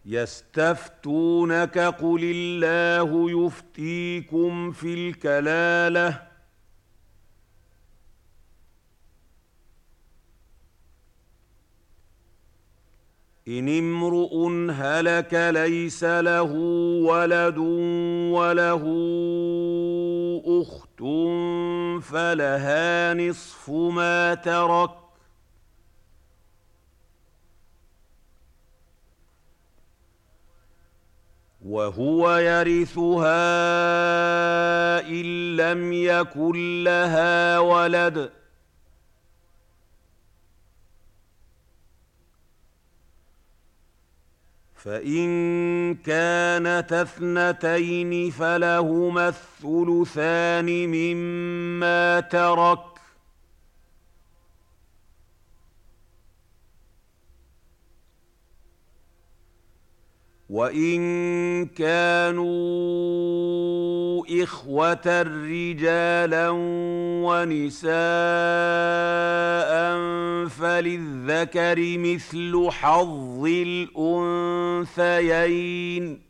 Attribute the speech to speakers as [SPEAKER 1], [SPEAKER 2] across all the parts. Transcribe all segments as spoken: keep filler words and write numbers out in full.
[SPEAKER 1] يستفتونك قل الله يفتيكم في الكلاله إن امرؤ هلك ليس له ولد وله أخت فلها نصف ما ترك وهو يرثها إن لم يكن لها ولد فإن كانتا اثنتين فلهما الثلثان مما ترك وإن كانوا إخوة رجالا ونساء فللذكر مثل حظ الأنثيين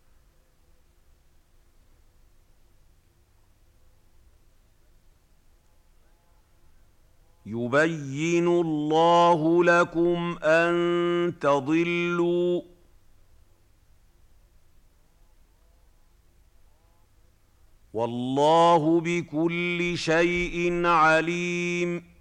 [SPEAKER 1] يبين الله لكم أن تضلوا والله بكل شيء عليم